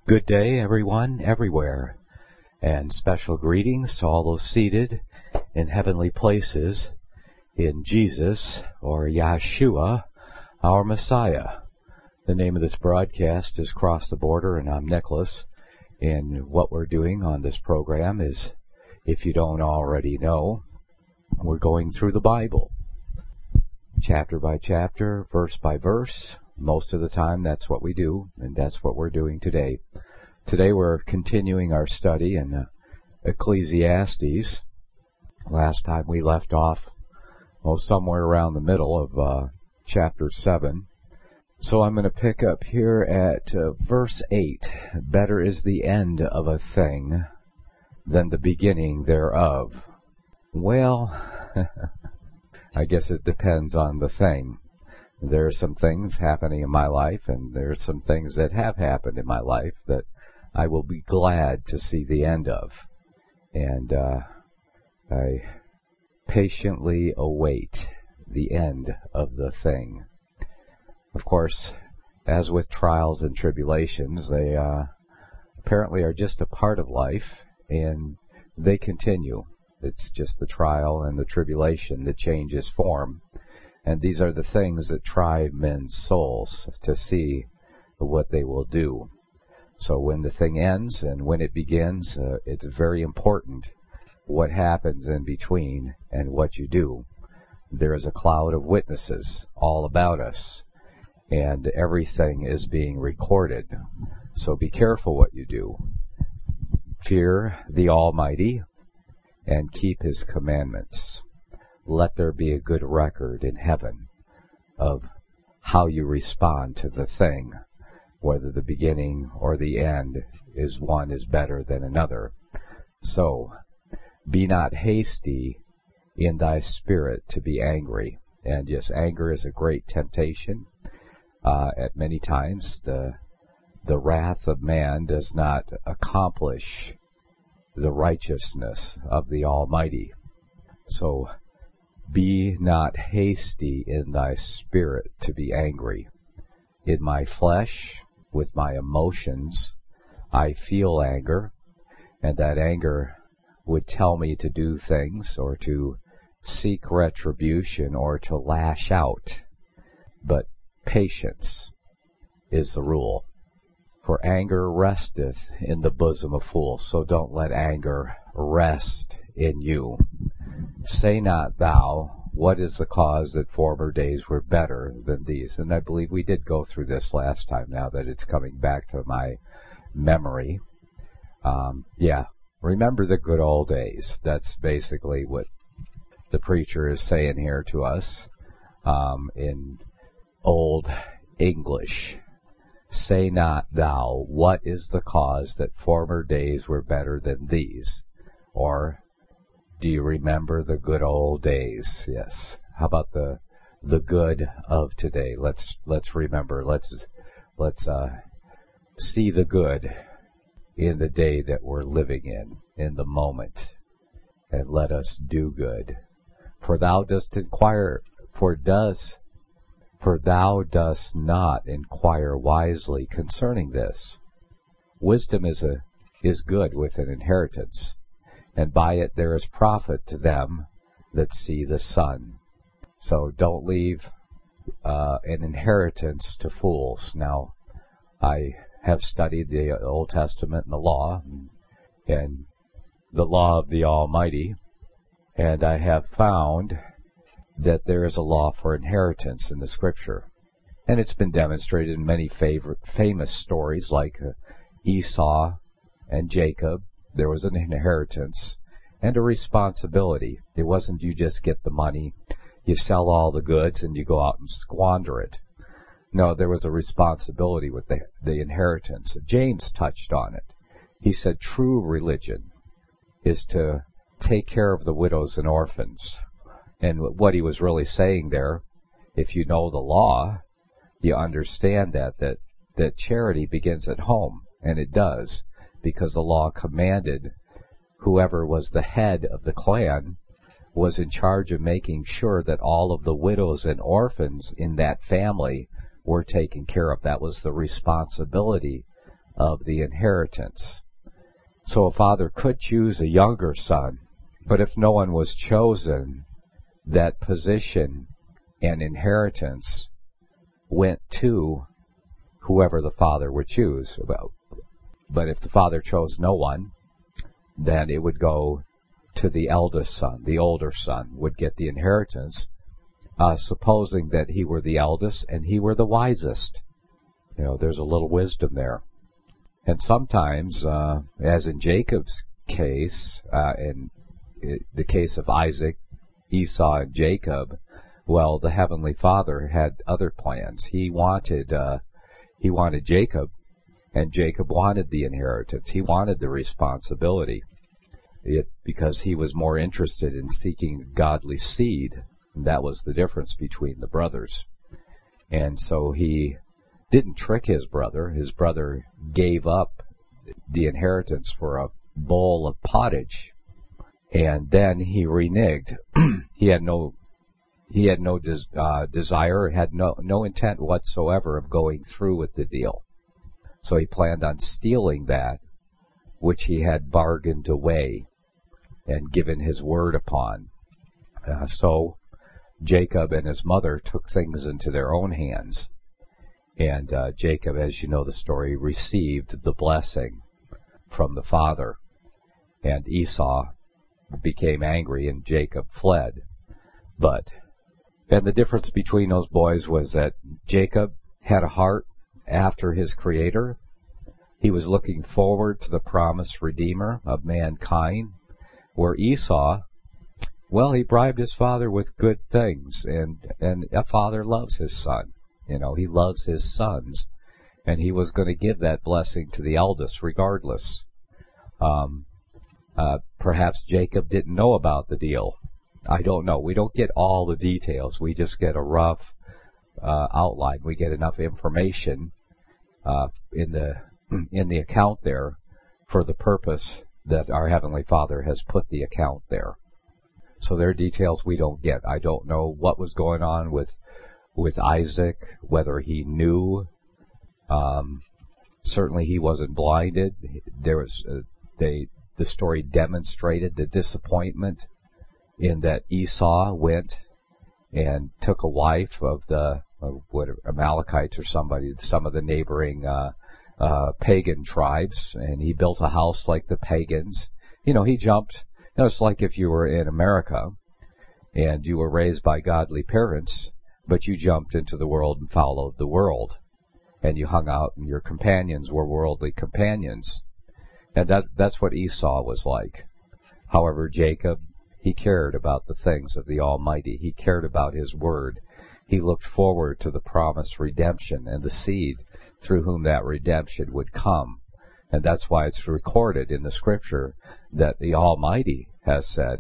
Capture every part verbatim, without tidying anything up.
Good day, everyone, everywhere, and special greetings to all those seated in heavenly places in Jesus, or Yahshua, our Messiah. The name of this broadcast is Cross the Border, and I'm Nicholas. And what we're doing on this program is, if you don't already know, we're going through the Bible, chapter by chapter, verse by verse. Most of the time that's what we do, and that's what we're doing today. Today we're continuing our study in uh, Ecclesiastes. Last time we left off, well, somewhere around the middle of uh, chapter seven. So I'm going to pick up here at uh, verse eight. Better is the end of a thing than the beginning thereof. Well, I guess it depends on the thing. There are some things happening in my life, and there are some things that have happened in my life that I will be glad to see the end of. And uh, I patiently await the end of the thing. Of course, as with trials and tribulations, they uh, apparently are just a part of life, and they continue. It's just the trial and the tribulation that changes form. And these are the things that try men's souls to see what they will do. So when the thing ends and when it begins, uh, it's very important what happens in between and what you do. There is a cloud of witnesses all about us, and everything is being recorded. So be careful what you do. Fear the Almighty and keep His commandments. Let there be a good record in heaven of how you respond to the thing, whether the beginning or the end is one is better than another. So, be not hasty in thy spirit to be angry. And yes, anger is a great temptation. Uh, at many times, the the wrath of man does not accomplish the righteousness of the Almighty. So, be not hasty in thy spirit to be angry. In my flesh, with my emotions, I feel anger, and that anger would tell me to do things or to seek retribution or to lash out. But patience is the rule. For anger resteth in the bosom of fools, so don't let anger rest in you. Say not thou, what is the cause that former days were better than these? And I believe we did go through this last time, now that it's coming back to my memory. Um, yeah, remember the good old days. That's basically what the preacher is saying here to us um, in Old English. Say not thou, what is the cause that former days were better than these? Or, do you remember the good old days? Yes. How about the the good of today? Let's let's remember. Let's let's uh, see the good in the day that we're living in, in the moment, and let us do good. For thou dost inquire, for does, for thou dost not inquire wisely concerning this. Wisdom is a is good with an inheritance, and by it there is profit to them that see the sun. So don't leave uh, an inheritance to fools. Now, I have studied the Old Testament and the law, and the law of the Almighty, and I have found that there is a law for inheritance in the Scripture. And it's been demonstrated in many favorite, famous stories like uh, Esau and Jacob. There was an inheritance and a responsibility. It wasn't you just get the money, you sell all the goods, and you go out and squander it. No, there was a responsibility with the, the inheritance. James touched on it. He said true religion is to take care of the widows and orphans. And what he was really saying there, if you know the law, you understand that, that, that charity begins at home. And it does, because the law commanded whoever was the head of the clan was in charge of making sure that all of the widows and orphans in that family were taken care of. That was the responsibility of the inheritance. So a father could choose a younger son, but if no one was chosen, that position and inheritance went to whoever the father would choose. But if the father chose no one, then it would go to the eldest son. The older son would get the inheritance, uh, supposing that he were the eldest and he were the wisest. You know, there's a little wisdom there. And sometimes, uh, as in Jacob's case, uh, in the case of Isaac, Esau, and Jacob, well, the Heavenly Father had other plans. He wanted, uh, he wanted Jacob, and Jacob wanted the inheritance. He wanted the responsibility. It, because he was more interested in seeking godly seed. And that was the difference between the brothers. And so he didn't trick his brother. His brother gave up the inheritance for a bowl of pottage, and then he reneged. he had no, he had no des, uh, desire, had no no intent whatsoever of going through with the deal. So he planned on stealing that which he had bargained away and given his word upon. Uh, so Jacob and his mother took things into their own hands. And uh, Jacob, as you know the story, received the blessing from the father. And Esau became angry and Jacob fled. But, and the difference between those boys was that Jacob had a heart after his Creator. He was looking forward to the promised Redeemer of mankind. Where Esau, well, he bribed his father with good things, and, and a father loves his son. You know, he loves his sons, and he was going to give that blessing to the eldest regardless. Um, uh, perhaps Jacob didn't know about the deal. I don't know. We don't get all the details. We just get a rough uh, outline. We get enough information uh, in the in the account there for the purpose that our Heavenly Father has put the account there. So there are details we don't get. I don't know what was going on with with Isaac, whether he knew. Um, certainly he wasn't blinded. There was uh, they the story demonstrated the disappointment in that Esau went and took a wife of the uh, what Amalekites or somebody, some of the neighboring uh, uh, pagan tribes, and he built a house like the pagans. You know, he jumped. You know, it's like if you were in America and you were raised by godly parents, but you jumped into the world and followed the world, and you hung out and your companions were worldly companions. And that that's what Esau was like. However, Jacob, he cared about the things of the Almighty. He cared about His Word. He looked forward to the promised redemption and the seed through whom that redemption would come. And that's why it's recorded in the Scripture that the Almighty has said,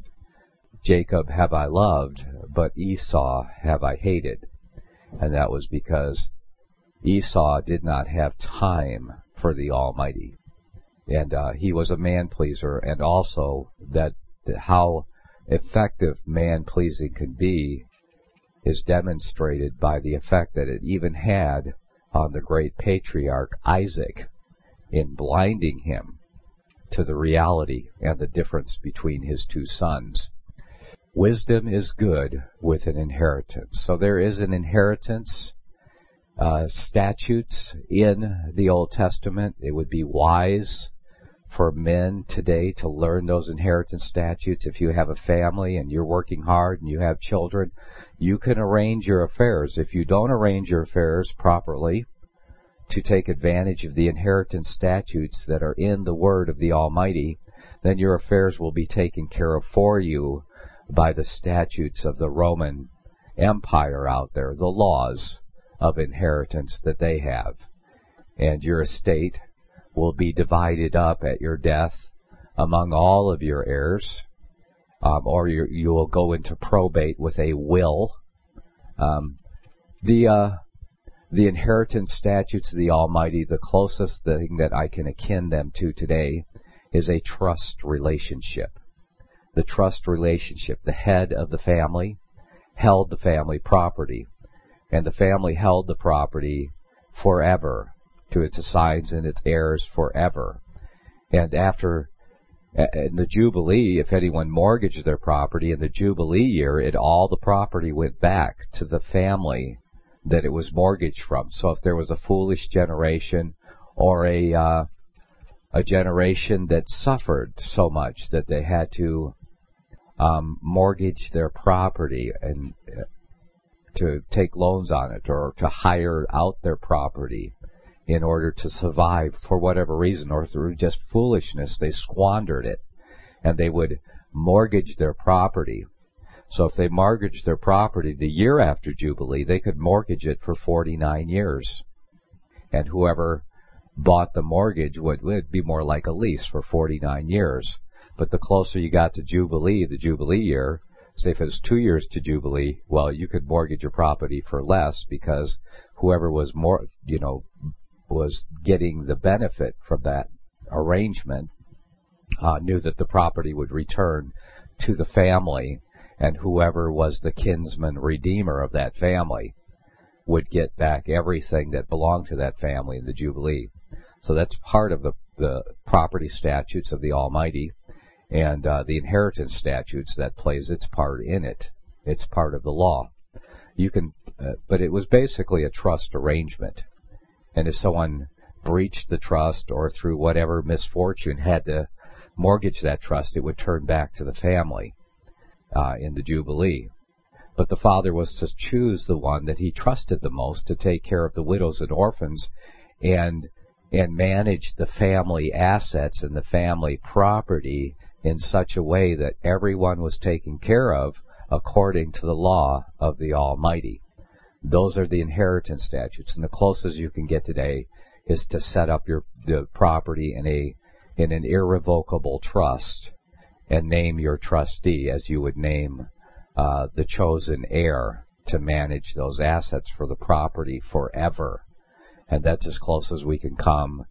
Jacob have I loved, but Esau have I hated. And that was because Esau did not have time for the Almighty. And uh, he was a man-pleaser, and also that, that how effective man-pleasing can be is demonstrated by the effect that it even had on the great patriarch Isaac in blinding him to the reality and the difference between his two sons. Wisdom is good with an inheritance. So there is an inheritance uh, statutes in the Old Testament. It would be wise for men today to learn those inheritance statutes. If you have a family and you're working hard and you have children, you can arrange your affairs. If you don't arrange your affairs properly to take advantage of the inheritance statutes that are in the Word of the Almighty, then your affairs will be taken care of for you by the statutes of the Roman Empire out there, the laws of inheritance that they have. And your estate will be divided up at your death among all of your heirs, um, or you, you will go into probate with a will. Um, the uh, the inheritance statutes of the Almighty, the closest thing that I can akin them to today is a trust relationship. The trust relationship. The head of the family held the family property, and the family held the property forever to its assigns and its heirs forever. And after in the Jubilee, if anyone mortgaged their property in the Jubilee year, it all the property went back to the family that it was mortgaged from. So if there was a foolish generation or a uh, a generation that suffered so much that they had to um, mortgage their property and uh, to take loans on it or to hire out their property in order to survive for whatever reason, or through just foolishness, they squandered it, and they would mortgage their property. So if they mortgaged their property the year after Jubilee, they could mortgage it for forty-nine years. And whoever bought the mortgage would, would be more like a lease for forty-nine years. But the closer you got to Jubilee, the Jubilee year, say if it's two years to Jubilee, well, you could mortgage your property for less because whoever was more, you know, was getting the benefit from that arrangement uh, knew that the property would return to the family, and whoever was the kinsman redeemer of that family would get back everything that belonged to that family in the Jubilee. So that's part of the, the property statutes of the Almighty, and uh, the inheritance statutes that plays its part in it. It's part of the law. You can, uh, but it was basically a trust arrangement. And if someone breached the trust or through whatever misfortune had to mortgage that trust, it would turn back to the family uh, in the Jubilee. But the father was to choose the one that he trusted the most to take care of the widows and orphans and and manage the family assets and the family property in such a way that everyone was taken care of according to the law of the Almighty. Those are the inheritance statutes, and the closest you can get today is to set up your the property in a in an irrevocable trust and name your trustee as you would name uh, the chosen heir to manage those assets for the property forever. And that's as close as we can come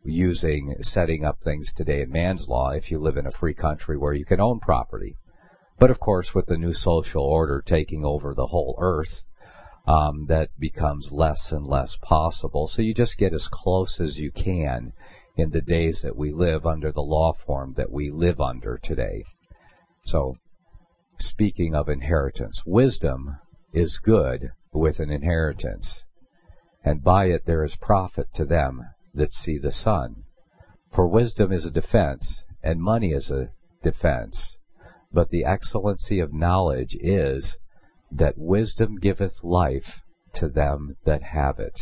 using setting up things today in man's law if you live in a free country where you can own property. But of course, with the new social order taking over the whole earth, Um, that becomes less and less possible. So you just get as close as you can in the days that we live under the law form that we live under today. So, speaking of inheritance, wisdom is good with an inheritance, and by it there is profit to them that see the sun. For wisdom is a defense, and money is a defense. But the excellency of knowledge is that wisdom giveth life to them that have it.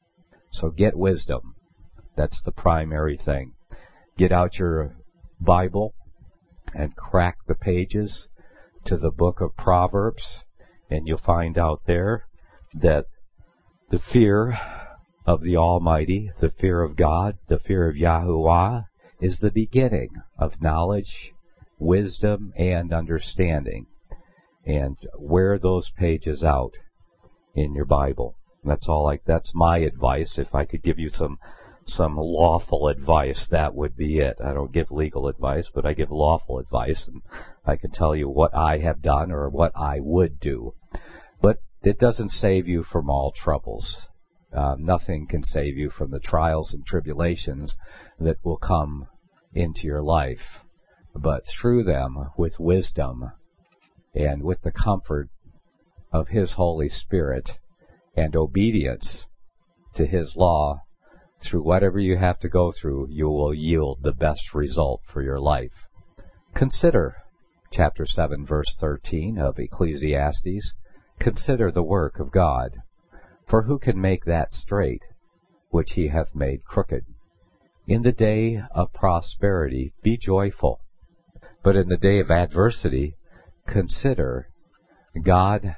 So get wisdom. That's the primary thing. Get out your Bible and crack the pages to the book of Proverbs, and you'll find out there that the fear of the Almighty, the fear of God, the fear of Yahuwah, is the beginning of knowledge, wisdom, and understanding. And wear those pages out in your Bible. That's all. Like that's my advice. If I could give you some some lawful advice, that would be it. I don't give legal advice, but I give lawful advice, and I can tell you what I have done or what I would do. But it doesn't save you from all troubles. Uh, nothing can save you from the trials and tribulations that will come into your life. But through them, with wisdom, and with the comfort of His Holy Spirit and obedience to His law, through whatever you have to go through, you will yield the best result for your life. Consider chapter seven, verse thirteen of Ecclesiastes. Consider the work of God. For who can make that straight which He hath made crooked? In the day of prosperity be joyful, but in the day of adversity consider, God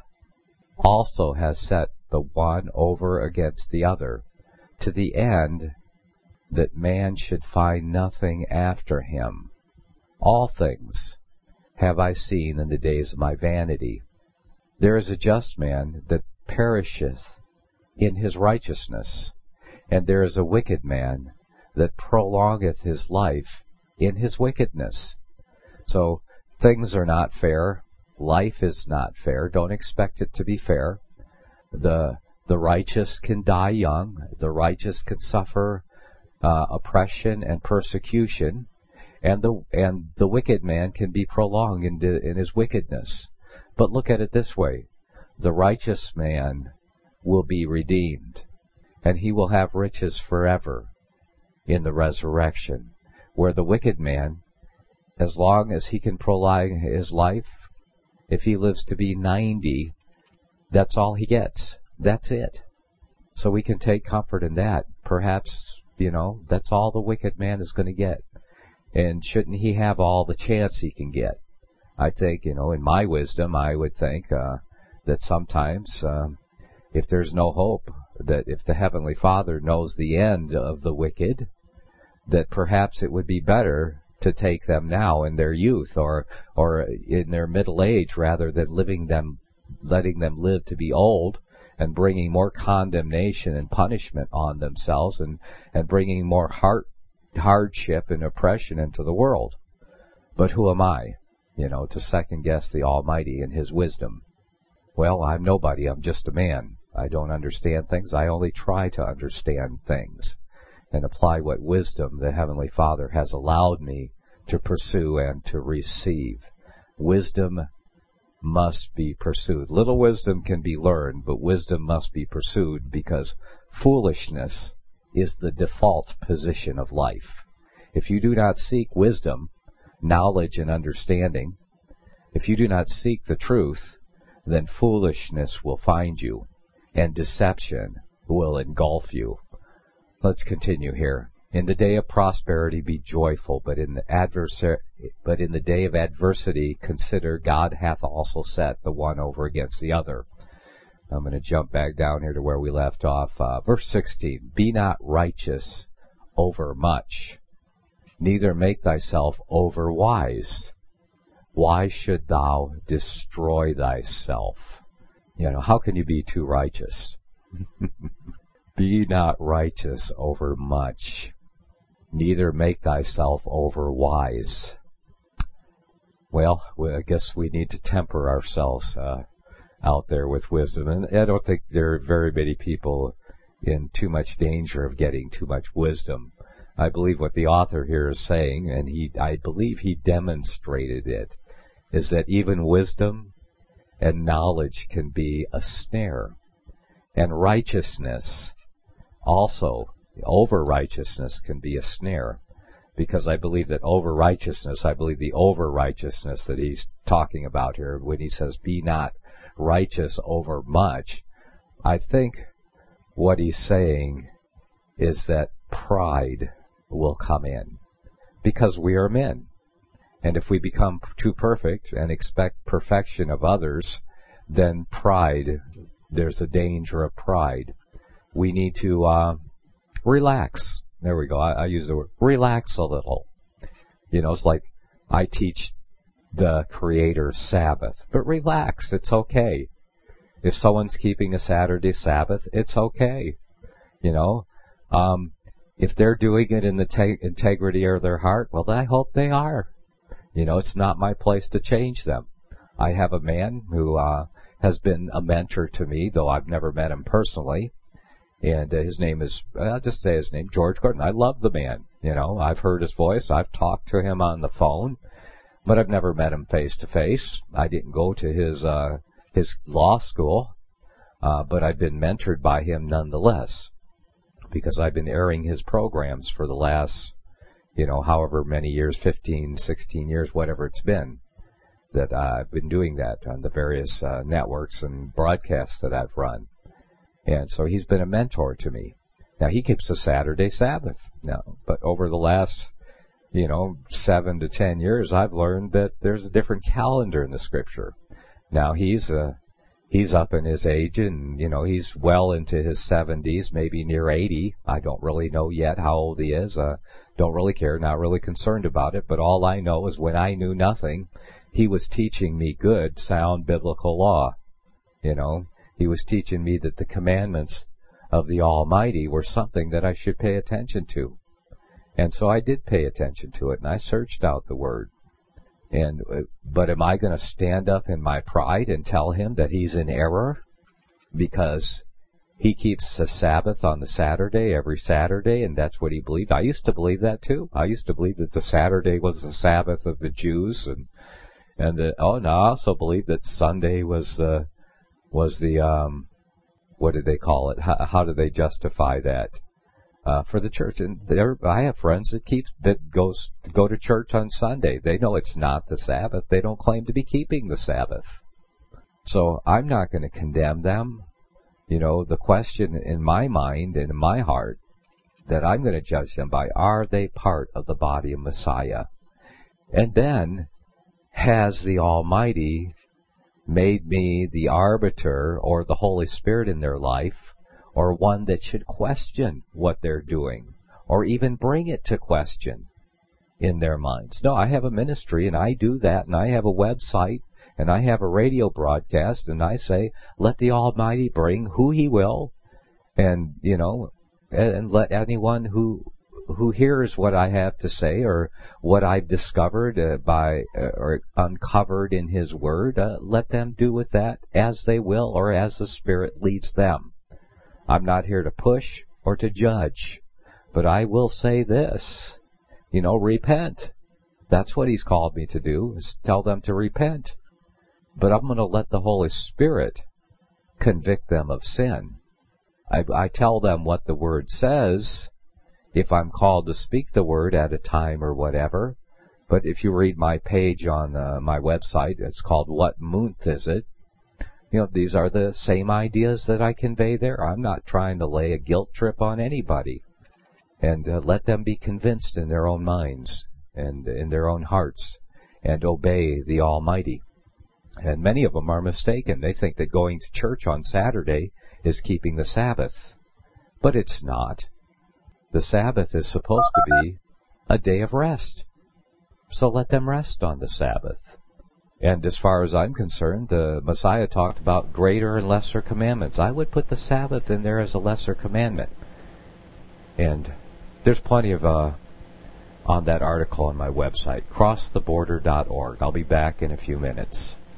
also has set the one over against the other, to the end that man should find nothing after him. All things have I seen in the days of my vanity. There is a just man that perisheth in his righteousness, and there is a wicked man that prolongeth his life in his wickedness. So, things are not fair. Life is not fair. Don't expect it to be fair. The The righteous can die young. The righteous can suffer uh, oppression and persecution. And the and the wicked man can be prolonged in, in his wickedness. But look at it this way. The righteous man will be redeemed. And he will have riches forever in the resurrection. Where the wicked man, as long as he can prolong his life, if he lives to be ninety, that's all he gets. That's it. So we can take comfort in that. Perhaps, you know, that's all the wicked man is going to get. And shouldn't he have all the chance he can get? I think, you know, in my wisdom, I would think uh, that sometimes, um, if there's no hope, that if the Heavenly Father knows the end of the wicked, that perhaps it would be better to take them now in their youth or or in their middle age rather than living them, letting them live to be old and bringing more condemnation and punishment on themselves and, and bringing more heart, hardship and oppression into the world. But who am I, you know, to second guess the Almighty and His wisdom? Well, I'm nobody. I'm just a man. I don't understand things. I only try to understand things and apply what wisdom the Heavenly Father has allowed me to pursue and to receive. Wisdom must be pursued. Little wisdom can be learned, but wisdom must be pursued because foolishness is the default position of life. If you do not seek wisdom, knowledge and understanding, if you do not seek the truth, then foolishness will find you and deception will engulf you. Let's continue here. In the day of prosperity be joyful, but in the adversary, but in the day of adversity consider God hath also set the one over against the other. I'm going to jump back down here to where we left off. Uh, verse sixteen, be not righteous over much, neither make thyself over wise. Why should thou destroy thyself? You know, how can you be too righteous? Be not righteous over much, neither make thyself over wise. Well, I guess we need to temper ourselves uh, out there with wisdom. And I don't think there are very many people in too much danger of getting too much wisdom. I believe what the author here is saying, and he, I believe he demonstrated it, is that even wisdom and knowledge can be a snare. And righteousness also, over-righteousness can be a snare. Because I believe that over-righteousness, I believe the over-righteousness that he's talking about here, when he says, be not righteous over much, I think what he's saying is that pride will come in. Because we are men. And if we become too perfect and expect perfection of others, then pride, there's a danger of pride. We need to uh, relax. There we go. I, I use the word relax a little. You know, it's like I teach the Creator's Sabbath, but relax. It's okay. If someone's keeping a Saturday Sabbath, it's okay. You know, um, if they're doing it in the te- integrity of their heart, well, I hope they are. You know, it's not my place to change them. I have a man who uh, has been a mentor to me, though I've never met him personally. And uh, his name is, I'll just say his name, George Gordon. I love the man. You know, I've heard his voice. I've talked to him on the phone, but I've never met him face to face. I didn't go to his uh, his law school, uh, but I've been mentored by him nonetheless, because I've been airing his programs for the last, you know, however many years, fifteen, sixteen years, whatever it's been, that uh, I've been doing that on the various uh, networks and broadcasts that I've run. And so he's been a mentor to me. Now, he keeps a Saturday Sabbath now, but over the last, you know, seven to ten years, I've learned that there's a different calendar in the Scripture. Now, he's uh, he's up in his age, and, you know, he's well into his seventies, maybe near eighty. I don't really know yet how old he is. Uh, don't really care, not really concerned about it, but all I know is when I knew nothing, he was teaching me good, sound biblical law, you know. He was teaching me that the commandments of the Almighty were something that I should pay attention to. And so I did pay attention to it, and I searched out the Word. And but am I going to stand up in my pride and tell him that he's in error? Because he keeps a Sabbath on the Saturday, every Saturday, and that's what he believed. I used to believe that too. I used to believe that the Saturday was the Sabbath of the Jews, and and the, oh no, I also believed that Sunday was the was the um, what did they call it? How, how do they justify that uh, for the church? And there, I have friends that keep that goes go to church on Sunday. They know it's not the Sabbath. They don't claim to be keeping the Sabbath. So I'm not going to condemn them. You know, the question in my mind and in my heart that I'm going to judge them by, are they part of the body of Messiah? And then, has the Almighty made me the arbiter or the Holy Spirit in their life, or one that should question what they're doing, or even bring it to question in their minds? No, I have a ministry and I do that, and I have a website, and I have a radio broadcast, and I say, let the Almighty bring who He will, and, you know, and, and let anyone who who hears what I have to say or what I've discovered uh, by uh, or uncovered in His Word, uh, let them do with that as they will or as the Spirit leads them. I'm not here to push or to judge, but I will say this, you know, repent. That's what He's called me to do, is tell them to repent. But I'm going to let the Holy Spirit convict them of sin. I, I tell them what the Word says, if I'm called to speak the Word at a time or whatever. But if you read my page on uh, my website, it's called What Month Is It? You know, these are the same ideas that I convey there. I'm not trying to lay a guilt trip on anybody. And uh, let them be convinced in their own minds and in their own hearts and obey the Almighty. And many of them are mistaken. They think that going to church on Saturday is keeping the Sabbath. But it's not. The Sabbath is supposed to be a day of rest. So let them rest on the Sabbath. And as far as I'm concerned, the Messiah talked about greater and lesser commandments. I would put the Sabbath in there as a lesser commandment. And there's plenty of uh, on that article on my website, cross the border dot org. I'll be back in a few minutes.